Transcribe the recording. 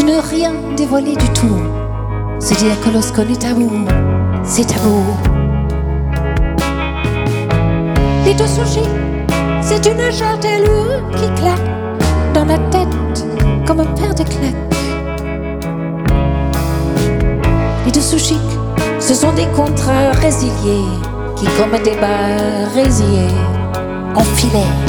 ne rien dévoiler du tout. Se dire que lorsqu'on est tabou, c'est tabou. Les deux sushis, c'est une jartelure qui claque dans la tête comme un paire de claques. Les deux sushis, ce sont des contrats résiliés qui, comme des bas résiliés, en filet.